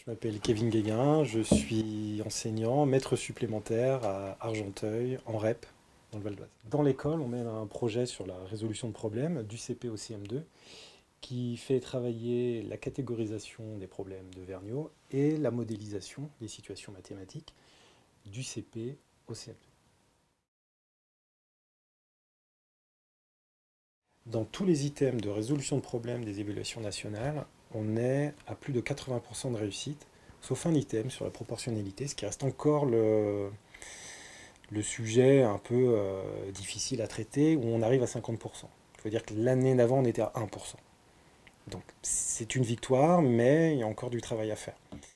Je m'appelle Kevin Guéguin, je suis enseignant, maître supplémentaire à Argenteuil, en REP, dans le Val d'Oise. Dans l'école, on mène un projet sur la résolution de problèmes du CP au CM2 qui fait travailler la catégorisation des problèmes de Vergniaud et la modélisation des situations mathématiques du CP au CM2. Dans tous les items de résolution de problèmes des évaluations nationales, on est à plus de 80% de réussite, sauf un item sur la proportionnalité, ce qui reste encore le sujet un peu difficile à traiter, où on arrive à 50%. Il faut dire que l'année d'avant, on était à 1%. Donc c'est une victoire, mais il y a encore du travail à faire.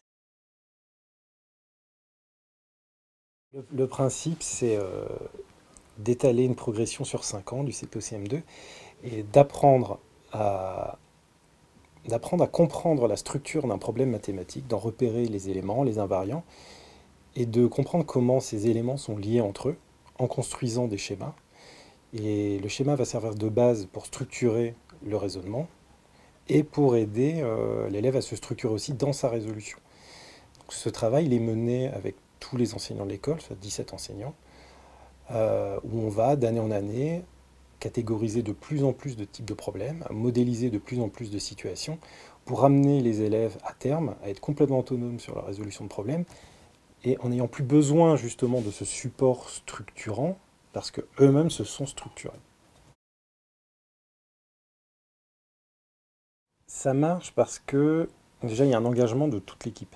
Le principe, c'est d'étaler une progression sur 5 ans du CP au CM2 et d'apprendre à comprendre la structure d'un problème mathématique, d'en repérer les éléments, les invariants, et de comprendre comment ces éléments sont liés entre eux en construisant des schémas. Et le schéma va servir de base pour structurer le raisonnement et pour aider l'élève à se structurer aussi dans sa résolution. Donc, ce travail il est mené avec tous les enseignants de l'école, soit 17 enseignants, où on va d'année en année catégoriser de plus en plus de types de problèmes, modéliser de plus en plus de situations, pour amener les élèves à terme à être complètement autonomes sur la résolution de problèmes, et en n'ayant plus besoin justement de ce support structurant, parce qu'eux-mêmes se sont structurés. Ça marche parce que déjà il y a un engagement de toute l'équipe.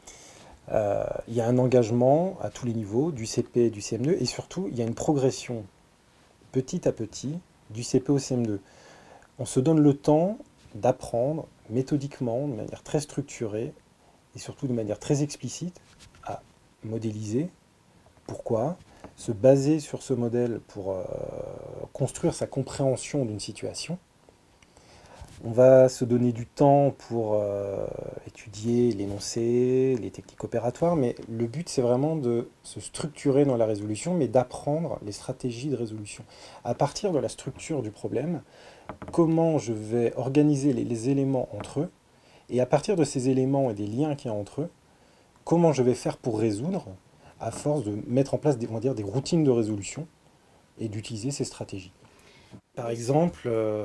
Il y a un engagement à tous les niveaux, du CP et du CM2, et surtout il y a une progression petit à petit du CP au CM2. On se donne le temps d'apprendre méthodiquement, de manière très structurée, et surtout de manière très explicite, à modéliser. Pourquoi? Se baser sur ce modèle pour construire sa compréhension d'une situation. On va se donner du temps pour étudier l'énoncé, les techniques opératoires, mais le but c'est vraiment de se structurer dans la résolution, mais d'apprendre les stratégies de résolution. À partir de la structure du problème, comment je vais organiser les éléments entre eux, et à partir de ces éléments et des liens qu'il y a entre eux, comment je vais faire pour résoudre, à force de mettre en place on va dire, des routines de résolution et d'utiliser ces stratégies. Par exemple,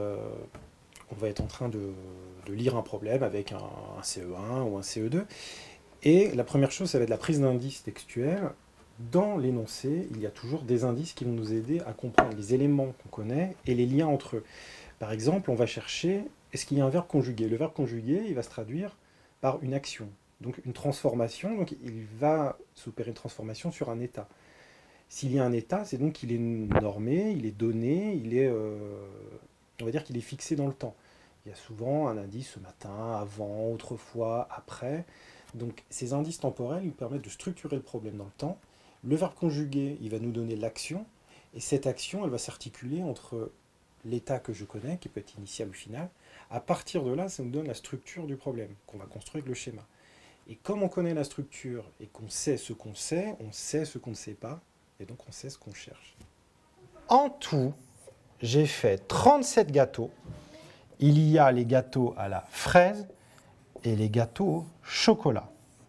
on va être en train de lire un problème avec un CE1 ou un CE2, et la première chose, ça va être la prise d'indices textuels. Dans l'énoncé, il y a toujours des indices qui vont nous aider à comprendre les éléments qu'on connaît et les liens entre eux. Par exemple, on va chercher, est-ce qu'il y a un verbe conjugué? Le verbe conjugué, il va se traduire par une action, donc une transformation, donc il va s'opérer une transformation sur un état. S'il y a un état, c'est donc qu'il est normé, il est donné, on va dire qu'il est fixé dans le temps. Il y a souvent un indice ce matin, avant, autrefois, après. Donc ces indices temporels nous permettent de structurer le problème dans le temps. Le verbe conjugué, il va nous donner l'action, et cette action, elle va s'articuler entre l'état que je connais, qui peut être initial ou final. À partir de là, ça nous donne la structure du problème, qu'on va construire avec le schéma. Et comme on connaît la structure et qu'on sait ce qu'on sait, on sait ce qu'on ne sait pas, et donc on sait ce qu'on cherche. En tout, j'ai fait 37 gâteaux. Il y a les gâteaux à la fraise et les gâteaux au chocolat.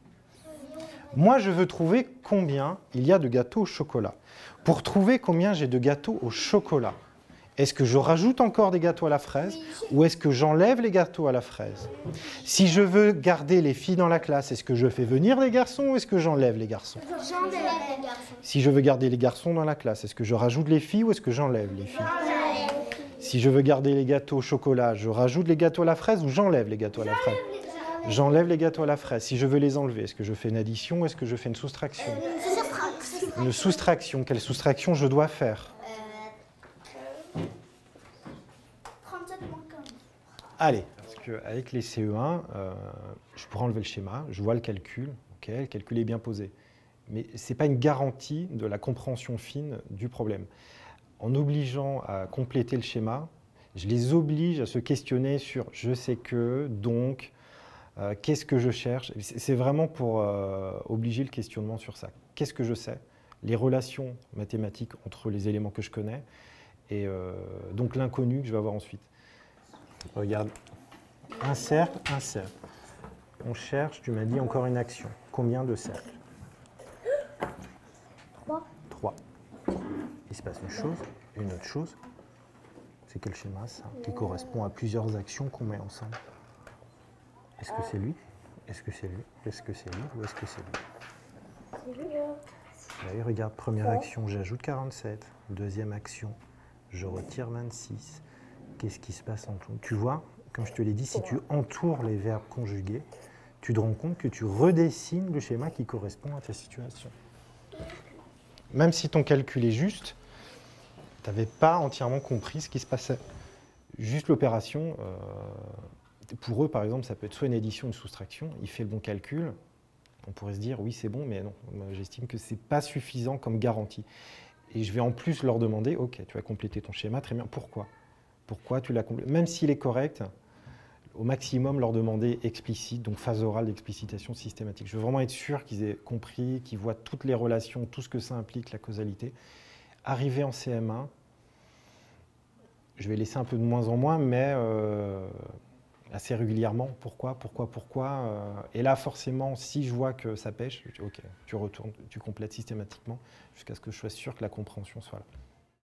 Moi, je veux trouver combien il y a de gâteaux au chocolat. Pour trouver combien j'ai de gâteaux au chocolat, est-ce que je rajoute encore des gâteaux à la fraise ou est-ce que j'enlève les gâteaux à la fraise? Si je veux garder les filles dans la classe, est-ce que je fais venir les garçons ou est-ce que j'enlève les garçons? J'enlève les garçons. Si je veux garder les garçons dans la classe, est-ce que je rajoute les filles ou est-ce que j'enlève les filles? Si je veux garder les gâteaux au chocolat, je rajoute les gâteaux à la fraise ou j'enlève les gâteaux à la fraise? J'enlève les gâteaux à la fraise. Si je veux les enlever, est-ce que je fais une addition ou est-ce que je fais une soustraction? Une soustraction. Quelle soustraction je dois faire? 37 moins 15. Allez, parce qu'avec les CE1, je pourrais enlever le schéma, je vois le calcul, ok, le calcul est bien posé. Mais ce n'est pas une garantie de la compréhension fine du problème. En obligeant à compléter le schéma, je les oblige à se questionner sur « je sais que »,« donc », qu'est-ce que je cherche? C'est vraiment pour obliger le questionnement sur ça. Qu'est-ce que je sais? Les relations mathématiques entre les éléments que je connais et donc l'inconnu que je vais avoir ensuite. Regarde, un cercle, on cherche, tu m'as dit encore une action. Combien de cercles? 3. 3. Il se passe une autre chose. C'est quel schéma ça? Qui correspond à plusieurs actions qu'on met ensemble. Est-ce que c'est lui? Est-ce que c'est lui? Est-ce que c'est lui? Ou est-ce que c'est lui? Oui, regarde, première action, j'ajoute 47. Deuxième action, je retire 26. Qu'est-ce qui se passe en tout? Tu vois, comme je te l'ai dit, si tu entoures les verbes conjugués, tu te rends compte que tu redessines le schéma qui correspond à ta situation. Même si ton calcul est juste, tu n'avais pas entièrement compris ce qui se passait. Juste l'opération, pour eux, par exemple, ça peut être soit une addition, une soustraction. Il fait le bon calcul. On pourrait se dire, oui, c'est bon, mais non. J'estime que ce n'est pas suffisant comme garantie. Et je vais en plus leur demander, OK, tu as complété ton schéma, très bien. Pourquoi? Pourquoi tu l'as complété? Même s'il est correct, au maximum, leur demander explicite, donc phase orale d'explicitation systématique. Je veux vraiment être sûr qu'ils aient compris, qu'ils voient toutes les relations, tout ce que ça implique, la causalité. Arrivé en CM1, je vais laisser un peu de moins en moins, mais assez régulièrement. Pourquoi? Et là, forcément, si je vois que ça pêche, je dis, OK, tu retournes, tu complètes systématiquement jusqu'à ce que je sois sûr que la compréhension soit là.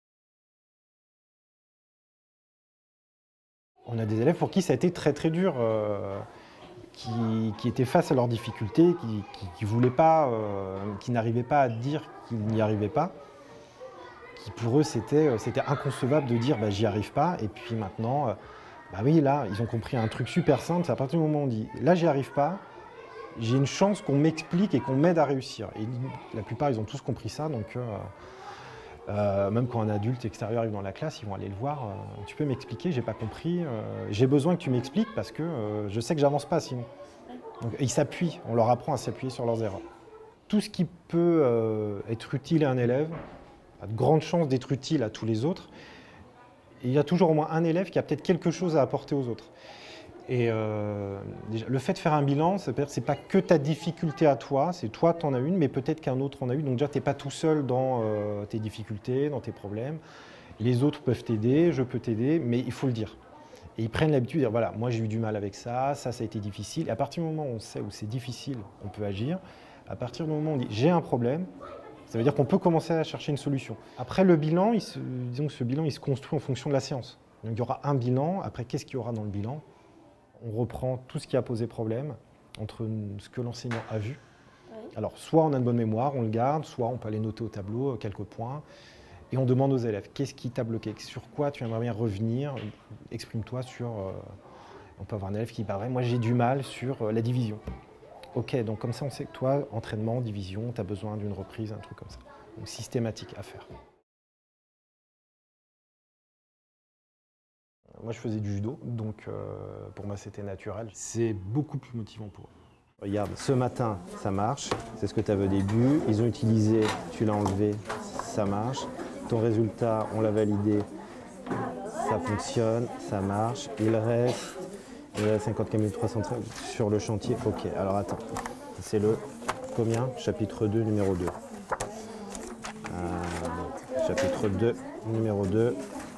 On a des élèves pour qui ça a été très très dur, qui étaient face à leurs difficultés, qui voulaient pas, qui n'arrivaient pas à dire qu'ils n'y arrivaient pas, qui pour eux c'était inconcevable de dire j'y arrive pas, et puis maintenant, oui, là, ils ont compris un truc super simple, c'est à partir du moment où on dit là j'y arrive pas, j'ai une chance qu'on m'explique et qu'on m'aide à réussir. Et la plupart, ils ont tous compris ça, donc même quand un adulte extérieur arrive dans la classe, ils vont aller le voir. Tu peux m'expliquer, j'ai pas compris. J'ai besoin que tu m'expliques parce que je sais que j'avance pas sinon. Donc, ils s'appuient, on leur apprend à s'appuyer sur leurs erreurs. Tout ce qui peut être utile à un élève a de grandes chances d'être utile à tous les autres. Et il y a toujours au moins un élève qui a peut-être quelque chose à apporter aux autres. Et déjà, le fait de faire un bilan, c'est pas que ta difficulté à toi, c'est toi tu en as une, mais peut-être qu'un autre en a une. Donc déjà, tu n'es pas tout seul dans tes difficultés, dans tes problèmes. Les autres peuvent t'aider, je peux t'aider, mais il faut le dire. Et ils prennent l'habitude de dire, voilà, moi j'ai eu du mal avec ça, ça a été difficile. Et à partir du moment où on sait où c'est difficile, on peut agir. À partir du moment où on dit, j'ai un problème, ça veut dire qu'on peut commencer à chercher une solution. Après, le bilan, disons que ce bilan, il se construit en fonction de la séance. Donc il y aura un bilan, après qu'est-ce qu'il y aura dans le bilan? On reprend tout ce qui a posé problème entre ce que l'enseignant a vu. Oui. Alors, soit on a une bonne mémoire, on le garde, soit on peut aller noter au tableau quelques points. Et on demande aux élèves, qu'est-ce qui t'a bloqué? Sur quoi tu aimerais bien revenir? Exprime-toi sur... on peut avoir un élève qui parlerait, moi j'ai du mal sur la division. OK, donc comme ça on sait que toi, entraînement, division, tu as besoin d'une reprise, un truc comme ça. Donc systématique à faire. Moi, je faisais du judo, donc pour moi, c'était naturel. C'est beaucoup plus motivant pour eux. Regarde, ce matin, ça marche. C'est ce que tu avais au début. Ils ont utilisé, tu l'as enlevé, ça marche. Ton résultat, on l'a validé, ça fonctionne, ça marche. Il reste 54 313 sur le chantier. OK, alors attends. C'est le combien? Chapitre 2, numéro 2. Chapitre 2, numéro 2.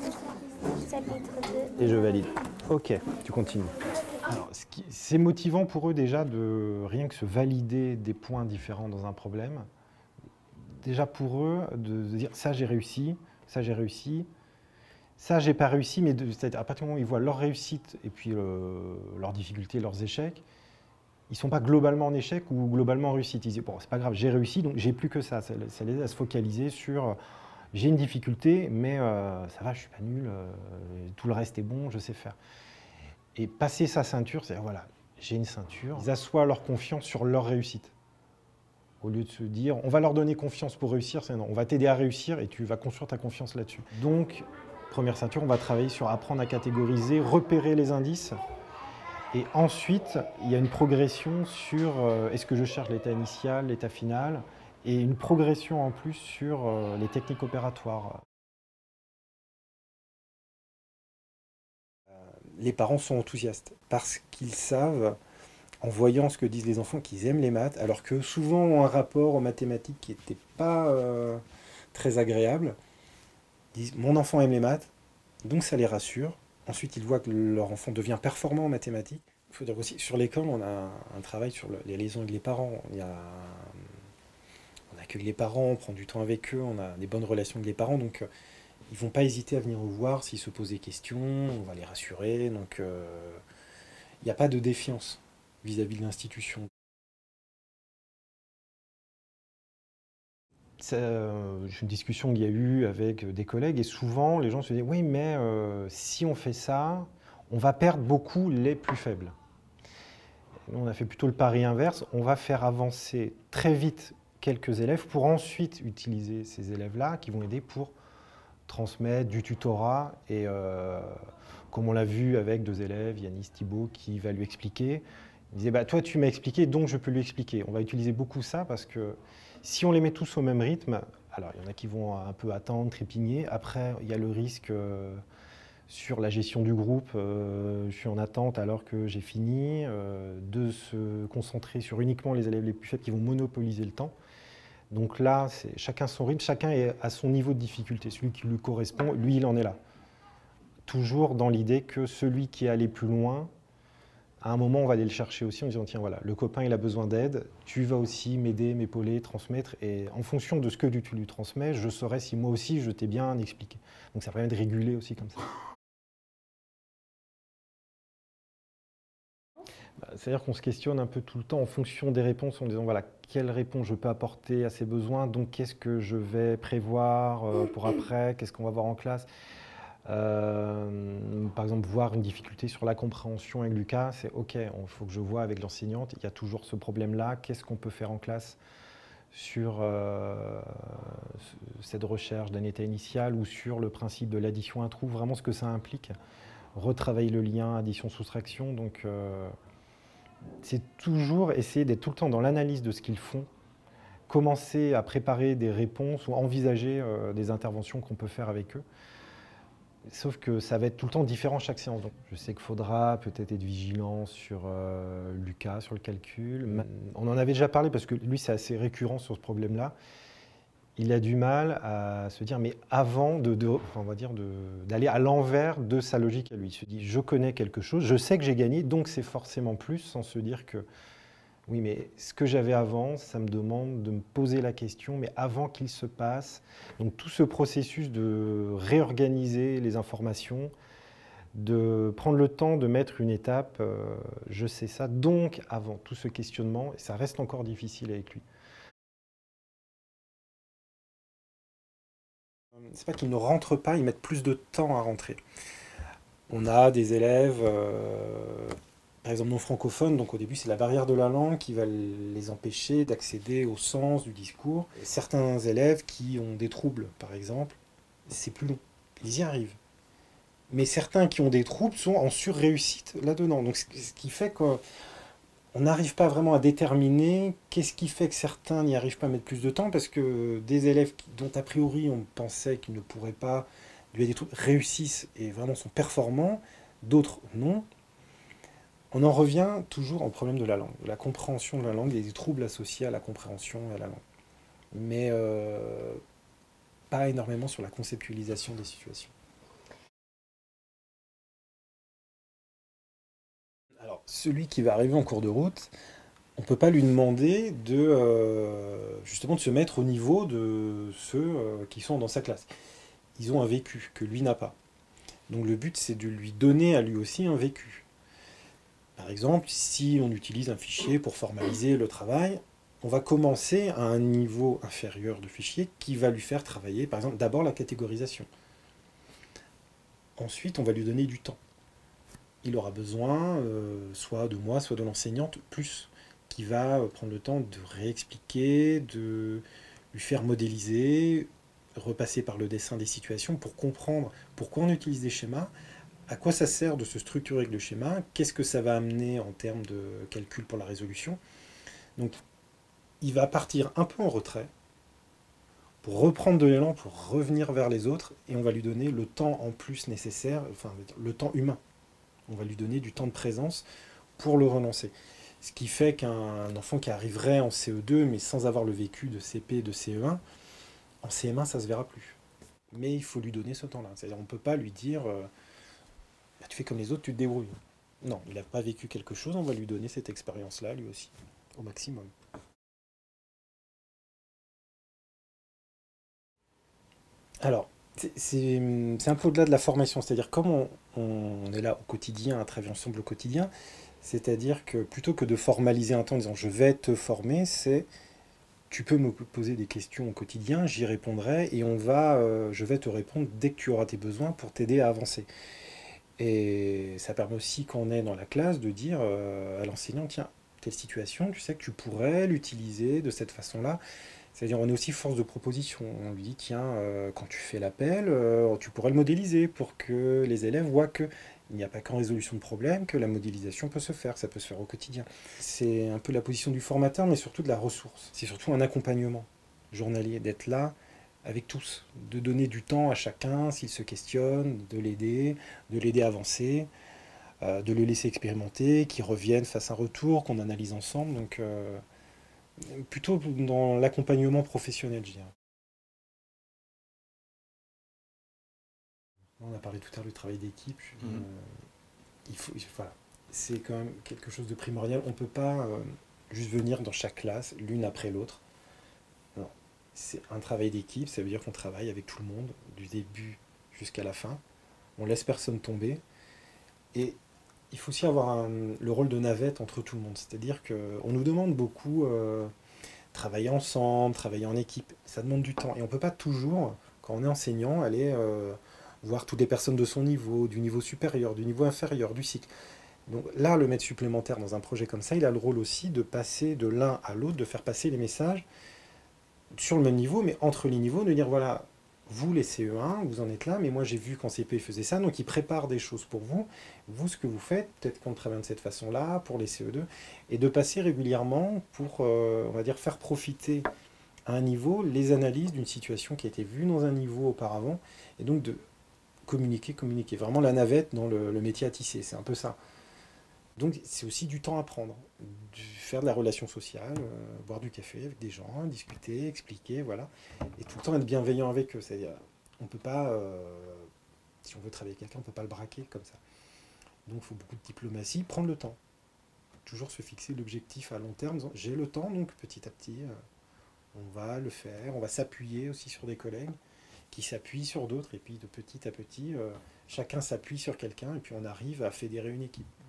Et je valide. OK, tu continues. Alors, c'est motivant pour eux déjà de rien que se valider des points différents dans un problème. Déjà pour eux, de dire ça j'ai réussi, ça j'ai réussi, ça j'ai pas réussi, mais à partir du moment où ils voient leur réussite et puis leurs difficultés, leurs échecs, ils ne sont pas globalement en échec ou globalement en réussite. Ils disent bon, c'est pas grave, j'ai réussi, donc j'ai plus que ça. Ça les aide à se focaliser sur j'ai une difficulté, mais ça va, je suis pas nul, tout le reste est bon, je sais faire. Et passer sa ceinture, c'est-à-dire voilà, j'ai une ceinture, ils assoient leur confiance sur leur réussite. Au lieu de se dire, on va leur donner confiance pour réussir, c'est non, on va t'aider à réussir et tu vas construire ta confiance là-dessus. Donc, première ceinture, on va travailler sur apprendre à catégoriser, repérer les indices. Et ensuite, il y a une progression sur est-ce que je cherche l'état initial, l'état final, et une progression en plus sur les techniques opératoires. Les parents sont enthousiastes parce qu'ils savent, en voyant ce que disent les enfants, qu'ils aiment les maths, alors que souvent ont un rapport aux mathématiques qui n'était pas très agréable. Ils disent, mon enfant aime les maths, donc ça les rassure. Ensuite, ils voient que leur enfant devient performant en mathématiques. Il faut dire aussi, sur l'école, on a un travail sur les liaisons avec les parents. On accueille les parents, on prend du temps avec eux, on a des bonnes relations avec les parents, donc ils vont pas hésiter à venir nous voir s'ils se posent des questions, on va les rassurer, donc il n'y a pas de défiance vis-à-vis de l'institution. C'est une discussion qu'il y a eu avec des collègues et souvent les gens se disent oui mais si on fait ça, on va perdre beaucoup les plus faibles. Nous, on a fait plutôt le pari inverse, on va faire avancer très vite quelques élèves pour ensuite utiliser ces élèves-là qui vont aider pour transmettre du tutorat et comme on l'a vu avec 2 élèves, Yanis, Thibaut, qui va lui expliquer, il disait bah, toi tu m'as expliqué donc je peux lui expliquer. On va utiliser beaucoup ça parce que si on les met tous au même rythme, alors il y en a qui vont un peu attendre, trépigner, après il y a le risque sur la gestion du groupe, je suis en attente alors que j'ai fini, de se concentrer sur uniquement les élèves les plus faibles qui vont monopoliser le temps. Donc là, c'est chacun son rythme, chacun est à son niveau de difficulté. Celui qui lui correspond, lui, il en est là. Toujours dans l'idée que celui qui est allé plus loin, à un moment, on va aller le chercher aussi en disant tiens, voilà, le copain, il a besoin d'aide, tu vas aussi m'aider, m'épauler, transmettre. Et en fonction de ce que tu lui transmets, je saurai si moi aussi je t'ai bien expliqué. Donc ça permet de réguler aussi comme ça. C'est-à-dire qu'on se questionne un peu tout le temps en fonction des réponses, en disant voilà, quelle réponse je peux apporter à ces besoins, donc qu'est-ce que je vais prévoir pour après, qu'est-ce qu'on va voir en classe. Par exemple, voir une difficulté sur la compréhension avec Lucas, c'est OK, il faut que je vois avec l'enseignante, il y a toujours ce problème-là, qu'est-ce qu'on peut faire en classe sur cette recherche d'un état initial ou sur le principe de l'addition à trou, vraiment ce que ça implique, retravailler le lien addition-soustraction, donc c'est toujours essayer d'être tout le temps dans l'analyse de ce qu'ils font, commencer à préparer des réponses ou envisager des interventions qu'on peut faire avec eux. Sauf que ça va être tout le temps différent chaque séance. Donc, je sais qu'il faudra peut-être être vigilant sur Lucas, sur le calcul. On en avait déjà parlé parce que lui, c'est assez récurrent sur ce problème-là. Il a du mal à se dire, mais avant on va dire d'aller à l'envers de sa logique à lui. Il se dit, je connais quelque chose, je sais que j'ai gagné, donc c'est forcément plus, sans se dire que oui, mais ce que j'avais avant, ça me demande de me poser la question, mais avant qu'il se passe. Donc tout ce processus de réorganiser les informations, de prendre le temps de mettre une étape, je sais ça, donc avant tout ce questionnement, et ça reste encore difficile avec lui. C'est pas qu'ils ne rentrent pas, ils mettent plus de temps à rentrer. On a des élèves, par exemple non francophones, donc au début c'est la barrière de la langue qui va les empêcher d'accéder au sens du discours. Certains élèves qui ont des troubles, par exemple, c'est plus long, ils y arrivent. Mais certains qui ont des troubles sont en surréussite là-dedans. Donc ce qui fait qu'on n'arrive pas vraiment à déterminer qu'est-ce qui fait que certains n'y arrivent pas à mettre plus de temps, parce que des élèves dont a priori on pensait qu'ils ne pourraient pas lui des troubles réussissent et vraiment sont performants, d'autres non. On en revient toujours au problème de la langue, de la compréhension de la langue, des troubles associés à la compréhension et à la langue. Mais pas énormément sur la conceptualisation des situations. Alors, celui qui va arriver en cours de route, on ne peut pas lui demander justement de se mettre au niveau de ceux qui sont dans sa classe. Ils ont un vécu que lui n'a pas. Donc le but, c'est de lui donner à lui aussi un vécu. Par exemple, si on utilise un fichier pour formaliser le travail, on va commencer à un niveau inférieur de fichier qui va lui faire travailler, par exemple, d'abord la catégorisation. Ensuite, on va lui donner du temps. Il aura besoin soit de moi, soit de l'enseignante, plus, qui va prendre le temps de réexpliquer, de lui faire modéliser, repasser par le dessin des situations pour comprendre pourquoi on utilise des schémas, à quoi ça sert de se structurer avec le schéma, qu'est-ce que ça va amener en termes de calcul pour la résolution. Donc il va partir un peu en retrait pour reprendre de l'élan, pour revenir vers les autres, et on va lui donner le temps en plus nécessaire, enfin le temps humain. On va lui donner du temps de présence pour le relancer. Ce qui fait qu'un enfant qui arriverait en CE2, mais sans avoir le vécu de CP et de CE1, en CM1, ça ne se verra plus. Mais il faut lui donner ce temps-là. C'est-à-dire on ne peut pas lui dire bah, tu fais comme les autres, tu te débrouilles. Non, il n'a pas vécu quelque chose, on va lui donner cette expérience-là, lui aussi, au maximum. Alors, c'est un peu au-delà de la formation, c'est-à-dire comme on est là au quotidien, à travailler ensemble au quotidien, c'est-à-dire que plutôt que de formaliser un temps en disant je vais te former, c'est tu peux me poser des questions au quotidien, j'y répondrai et je vais te répondre dès que tu auras tes besoins pour t'aider à avancer. Et ça permet aussi quand on est dans la classe de dire à l'enseignant, tiens, telle situation, tu sais que tu pourrais l'utiliser de cette façon-là. C'est-à-dire on est aussi force de proposition. On lui dit, tiens, quand tu fais l'appel, tu pourrais le modéliser pour que les élèves voient que il n'y a pas qu'en résolution de problème que la modélisation peut se faire, ça peut se faire au quotidien. C'est un peu la position du formateur, mais surtout de la ressource. C'est surtout un accompagnement journalier, d'être là avec tous, de donner du temps à chacun s'il se questionne, de l'aider à avancer, de le laisser expérimenter, qu'il revienne, fasse un retour, qu'on analyse ensemble. Donc plutôt dans l'accompagnement professionnel, je dirais. On a parlé tout à l'heure du travail d'équipe. Voilà, c'est quand même quelque chose de primordial. On ne peut pas juste venir dans chaque classe, l'une après l'autre. Non. C'est un travail d'équipe, ça veut dire qu'on travaille avec tout le monde, du début jusqu'à la fin. On laisse personne tomber. Et il faut aussi avoir le rôle de navette entre tout le monde. C'est-à-dire qu'on nous demande beaucoup travailler ensemble, travailler en équipe. Ça demande du temps. Et on ne peut pas toujours, quand on est enseignant, aller voir toutes les personnes de son niveau, du niveau supérieur, du niveau inférieur, du cycle. Donc là, le maître supplémentaire dans un projet comme ça, il a le rôle aussi de passer de l'un à l'autre, de faire passer les messages sur le même niveau, mais entre les niveaux, de dire voilà, vous les CE1, vous en êtes là, mais moi j'ai vu qu'en CP il faisait ça, donc il prépare des choses pour vous. Vous, ce que vous faites, peut-être qu'on travaille de cette façon-là pour les CE2, et de passer régulièrement pour, on va dire, faire profiter à un niveau les analyses d'une situation qui a été vue dans un niveau auparavant, et donc de communiquer, communiquer. Vraiment la navette dans le métier à tisser, c'est un peu ça. Donc c'est aussi du temps à prendre, faire de la relation sociale, boire du café avec des gens, discuter, expliquer, voilà. Et tout le temps être bienveillant avec eux. C'est-à-dire, on peut pas, si on veut travailler avec quelqu'un, on peut pas le braquer comme ça. Donc il faut beaucoup de diplomatie, prendre le temps. Toujours se fixer l'objectif à long terme, en disant, j'ai le temps, donc petit à petit, on va le faire. On va s'appuyer aussi sur des collègues qui s'appuient sur d'autres, et puis de petit à petit, chacun s'appuie sur quelqu'un, et puis on arrive à fédérer une équipe.